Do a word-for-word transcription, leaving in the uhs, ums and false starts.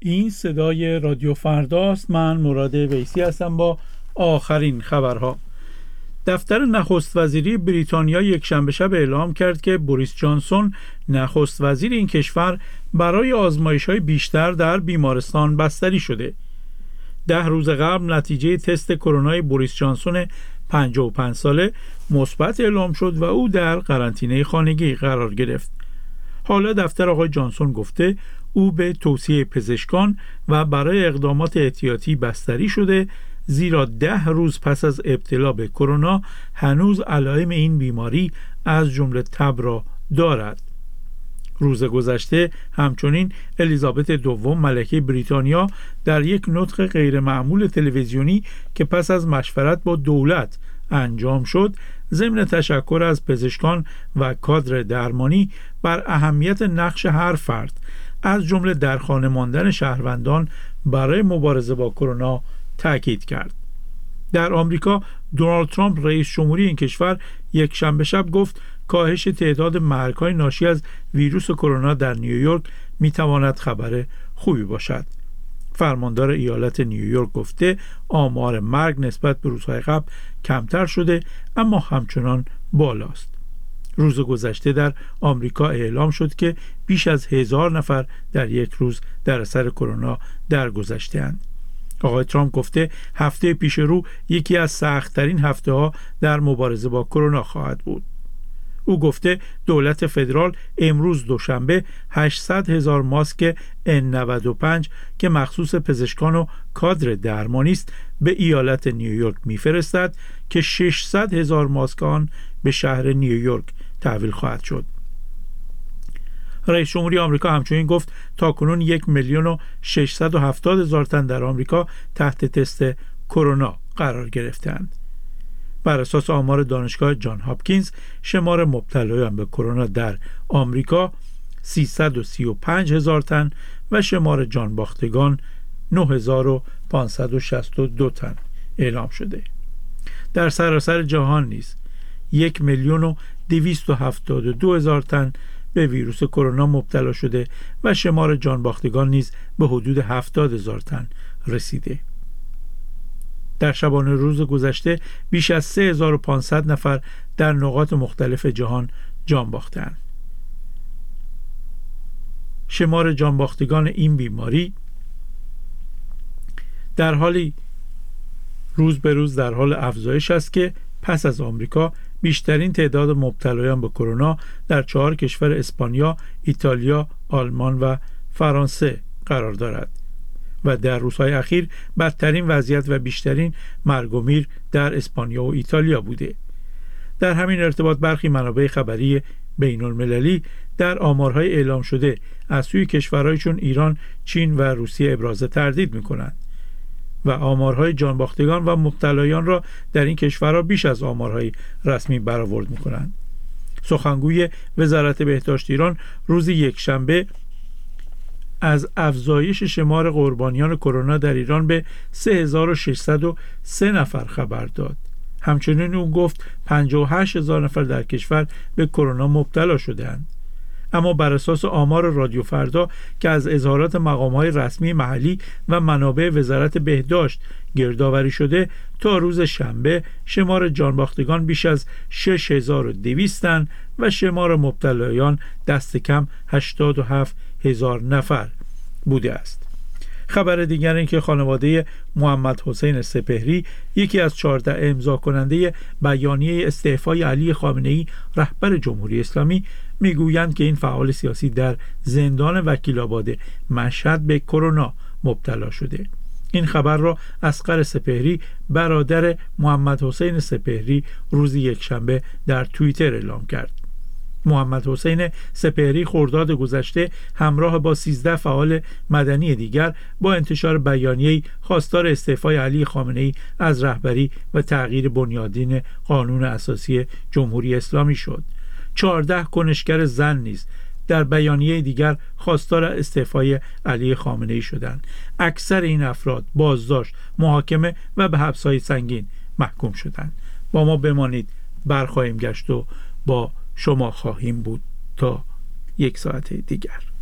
این صدای رادیو فرداست. من مراد ویسی هستم با آخرین خبرها. دفتر نخست وزیری بریتانیا یک شنبه شب اعلام کرد که بوریس جانسون نخست وزیر این کشور برای آزمایش‌های بیشتر در بیمارستان بستری شده. ده روز قبل نتیجه تست کرونای بوریس جانسون پنجاه و پنج ساله مثبت اعلام شد و او در قرنطینه خانگی قرار گرفت. حالا دفتر آقای جانسون گفته او به توصیه پزشکان و برای اقدامات احتیاطی بستری شده، زیرا ده روز پس از ابتلا به کرونا هنوز علائم این بیماری از جمله تب را دارد. روز گذشته همچنین الیزابت دوم ملکه بریتانیا در یک نطق غیرمعمول تلویزیونی که پس از مشورت با دولت انجام شد، ضمن تشکر از پزشکان و کادر درمانی بر اهمیت نقش هر فرد از جمله در خانه ماندن شهروندان برای مبارزه با کرونا تاکید کرد. در آمریکا دونالد ترامپ رئیس جمهوری این کشور یک شنبه شب گفت کاهش تعداد مرگ‌های ناشی از ویروس کرونا در نیویورک میتواند خبر خوبی باشد. فرماندار ایالت نیویورک گفته آمار مرگ نسبت به روزهای قبل کمتر شده اما همچنان بالاست. روز گذشته در آمریکا اعلام شد که بیش از هزار نفر در یک روز در اثر کرونا درگذشته‌اند. آقای ترامپ گفته هفته پیش رو یکی از سخت‌ترین هفته‌ها در مبارزه با کرونا خواهد بود. او گفته دولت فدرال امروز دوشنبه هشتصد هزار ماسک ان نود و پنج که مخصوص پزشکان و کادر درمانی است به ایالت نیویورک میفرستد که ششصد هزار ماسک آن به شهر نیویورک تحویل خواهد شد. رئیس جمهوری آمریکا همچنین گفت تاکنون یک میلیون و ششصد و هفتاد هزار تن در آمریکا تحت تست کرونا قرار گرفتند. بر اساس آمار دانشگاه جان هاپکینز شمار مبتلایان به کرونا در آمریکا سیصد و سی و پنج هزار تن و شمار جان باختگان نه هزار و پانصد و شصت و دو تن اعلام شده. در سراسر جهان نیز یک میلیون و دویست و هفتاد و دو هزار تن به ویروس کرونا مبتلا شده و شمار جان باختگان نیز به حدود هفتاد هزار تن رسیده. در شبانه روز گذشته بیش از سه هزار و پانصد نفر در نقاط مختلف جهان جان باختند. شمار جان باختگان این بیماری در حالی روز به روز در حال افزایش است که پس از آمریکا بیشترین تعداد مبتلایان به کرونا در چهار کشور اسپانیا، ایتالیا، آلمان و فرانسه قرار دارد و در روزهای اخیر بدترین وضعیت و بیشترین مرگ و میر در اسپانیا و ایتالیا بوده. در همین ارتباط برخی منابع خبری بین المللی در آمارهای اعلام شده از سوی کشورهای چون ایران، چین و روسیه ابراز تردید می‌کنند و آمارهای جانباختگان و مبتلایان را در این کشورها بیش از آمارهای رسمی برآورد می‌کنند. سخنگوی وزارت بهداشت ایران روز یکشنبه از افزایش شمار قربانیان کرونا در ایران به سه هزار و ششصد و سه نفر خبر داد. همچنین او گفت پنجاه و هشت هزار نفر در کشور به کرونا مبتلا شده‌اند. اما بر اساس آمار رادیو فردا که از اظهارات مقام‌های رسمی محلی و منابع وزارت بهداشت گردآوری شده، تا روز شنبه شمار جانباختگان بیش از شش هزار و دویست تن و شمار مبتلایان دست کم هشتاد و هفت هزار نفر بوده است. خبر دیگر این که خانواده محمد حسین سپهری، یکی از چهارده امضا کننده بیانیه استعفای علی خامنه‌ای رهبر جمهوری اسلامی، میگویند که این فعال سیاسی در زندان وکیل‌آباد مشهد به کرونا مبتلا شده. این خبر را اصغر سپهری برادر محمد حسین سپهری روز یکشنبه در توییتر اعلام کرد. محمد حسین سپهری خرداد گذشته همراه با سیزده فعال مدنی دیگر با انتشار بیانیه‌ای خواستار استعفای علی خامنه‌ای از رهبری و تغییر بنیادین قانون اساسی جمهوری اسلامی شد. چهارده کنشگر زن نیز در بیانیه دیگر خواستار استعفای علی خامنه‌ای شدند. اکثر این افراد بازداشت، محاکمه و به حبس‌های سنگین محکوم شدند. با ما بمانید، برخواهیم گشت و با شما خواهیم بود تا یک ساعت دیگر.